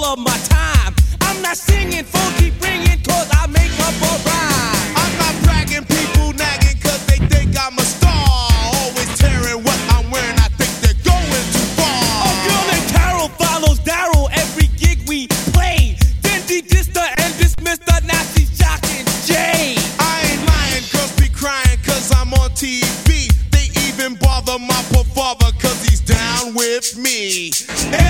of my time. I'm not singing, phone keep ringing, cause I make up a rhyme. I'm not bragging, people nagging, cause they think I'm a star. Always tearing what I'm wearing, I think they're going too far. A girl named Carol follows Daryl every gig we play. Then dissed her and dismissed her, now she's shocking Jay. I ain't lying, girls be crying, cause I'm on TV. They even bother my poor father, cause he's down with me.